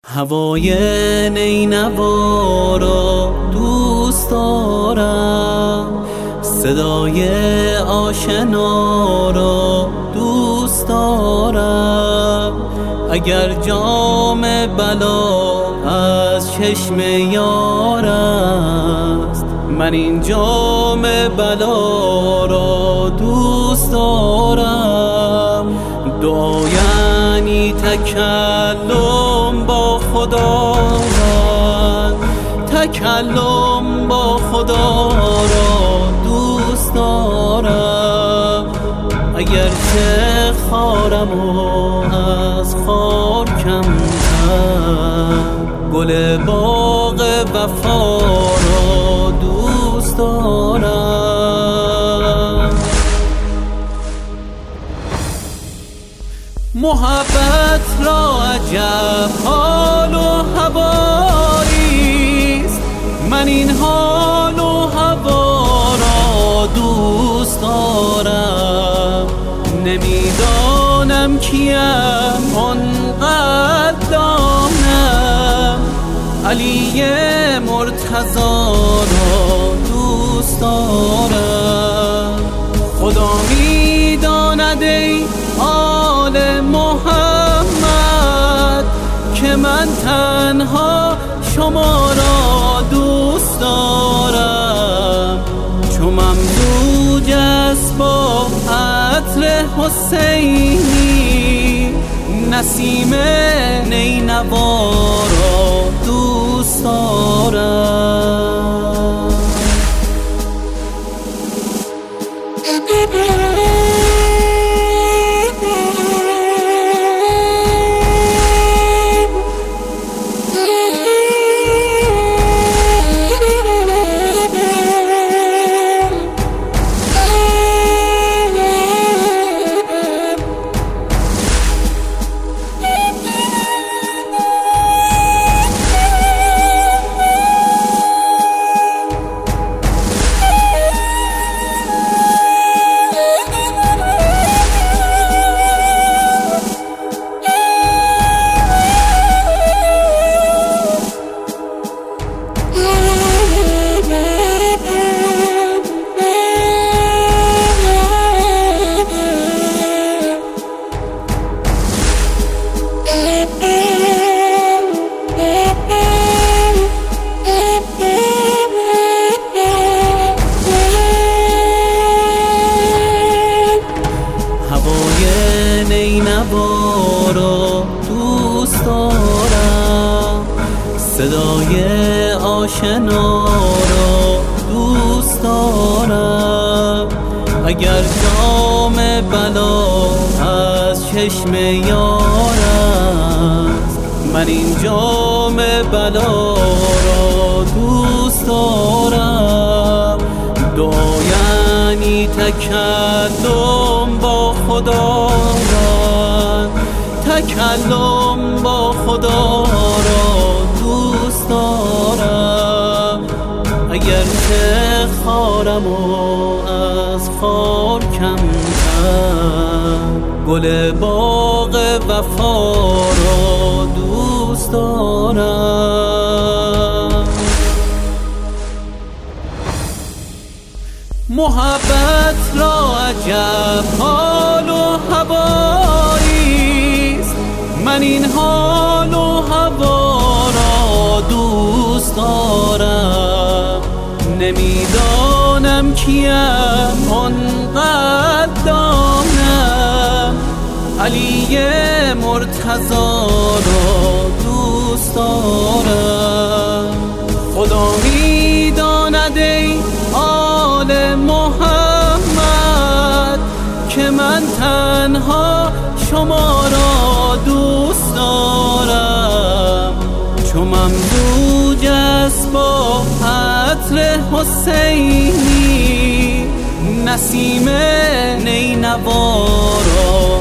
هوای نینوا را دوست دارم، صدای آشنا را دوست دارم. اگر جام بلا از چشم یار است، من این جام بلا را دوست دارم. دعا یعنی تکلم با خداوند، تکلم با خدا را دوست دارم. اگرچه خارم و از خار کمتر، گل باغ وفا را دوست دارم. محبت را عجب حال و هواییست، من این حال و هوا را دوست دارم. نمیدانم کیم آنقدر دانم، علی مرتضی را دوست دارم. خدا میداند ای آل محمد که من تنها شما را دوست دارم. چو ممزوج است با عطر حسینی، نسیم نینوا را دوست دارم. نینوا را دوست دارم، صدای آشنا را دوست دارم. اگر جام بلا از چشم یار است، من این جام بلا را دوست دارم. دعا یعنی تکلم با خداوند، تکلم با خدا را دوست دارم. اگرچه خارم و از خار کمتر، گل باغ وفا را دوست دارم. محبت را عجب حال و هواییست، من این حال و هوا را دوست دارم. نمیدانم کیم آنقدر دانم، علی مرتضی را دوست دارم. خدا میداند ای آل محمد که من تنها شما را دوست دارم. چو ممزوج است با عطر حسینی، نسیم نینوا را